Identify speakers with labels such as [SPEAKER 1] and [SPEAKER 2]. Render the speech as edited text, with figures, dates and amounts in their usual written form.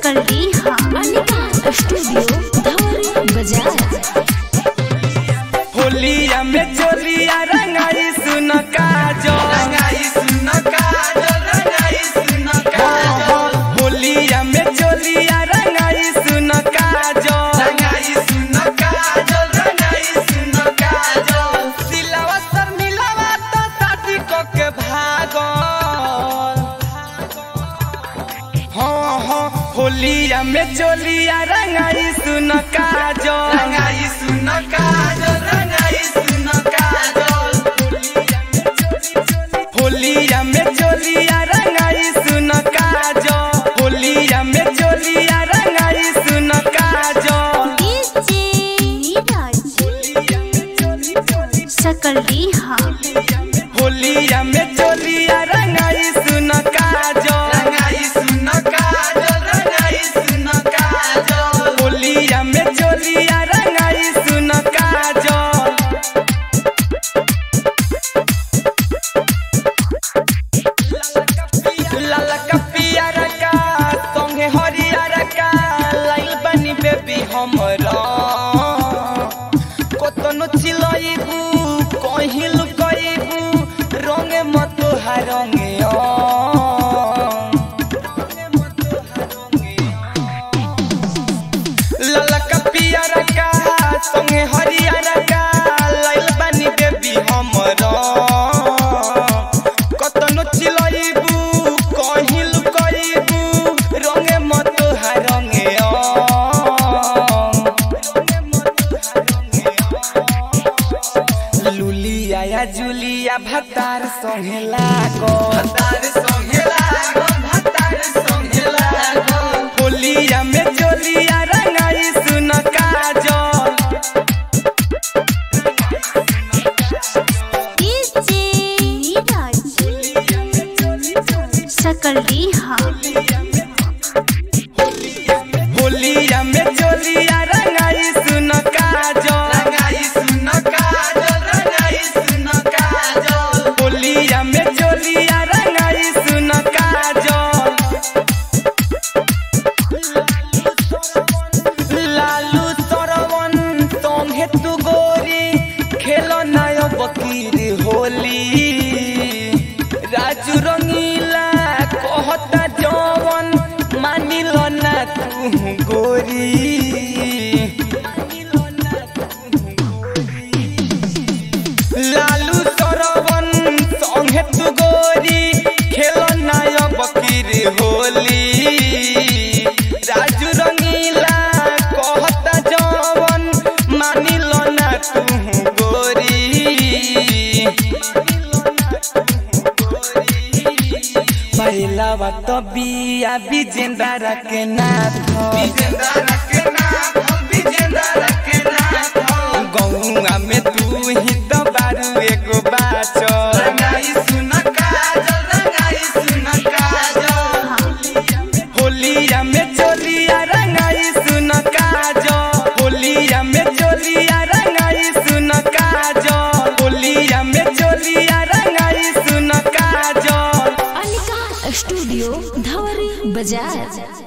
[SPEAKER 1] सकल अनिका स्टूडियो धवरी बाजार।
[SPEAKER 2] होलिया में चोलिया रंगाई सुन काजो, रंगाई सुन काजो, रंगाई सुन काजो। होलिया में चोलिया रंगाई सुन काजो, रंगाई सुन काजो, रंगाई सुन काजो। सिलावा सर मिलावा तो शादी को के भागो। होलिया में चोलिया रंगाई सुन काजो, रंगाई सुन काजो, रंगाई सुन काजो। होलिया में चोलिया रंगाई सुन काजो, होलिया में चोलिया रंगाई सुन काजो।
[SPEAKER 1] सकल
[SPEAKER 2] होलिया में चोलिया रंगाई सुन काजो, रंगाई सुन काजो, रंगाई सुन काजो। होलिया में चोलिया रंगाई सुन काजो। लाला का पियारा का संगे हरियारा का लाइल बनी बेबी हमरा। कतनो चिलइबू कहीं लुकइबू रंगे मत हारंगे। लाला का पियारा का संगे हरियारा का लाइल बनी बेबी हमरा। कतनो चिलइबू कहीं लुकइबू रंगे मत हारंगे। लुलिया या जुलिया भतार संगे लागो, भतार संगे लागो, भतार संगे लागो। होलिया में चोलिया रंगाई सुन काजो।
[SPEAKER 1] सकल
[SPEAKER 2] होलिया में चोलिया रंगाई सुन काजो, रंगाई सुन काजो, रंगाई सुन काजो। होलिया में चोलिया रंगाई सुन काजो। लालू सरवन संगे तू गोरी खेलो नायो बकीर होली। राजू रंगीला कहता जवन मानिल ना तू गोरी। लालू सरवन संगे तू गोरी खेलो नाय बकीर होली। राजू रंगीला कहता जवन मानिल ना तू गोरी। पहला बात बिया विजेंद्र के नाथ, विजेंद्र के नाथ, विजेंद्र के नाथ। गौआ में तू ही तो बारू एगो बाचो, रंगाई सुन काजो, रंगाई सुन काजो। होलिया में चोलिया रंगाई सुन काजो, होलिया में चोलिया रंगाई सुन काजो। होलिया में चोलिया रंगाई सुन काजो।
[SPEAKER 1] अनिका स्टूडियो धवरी बाजार।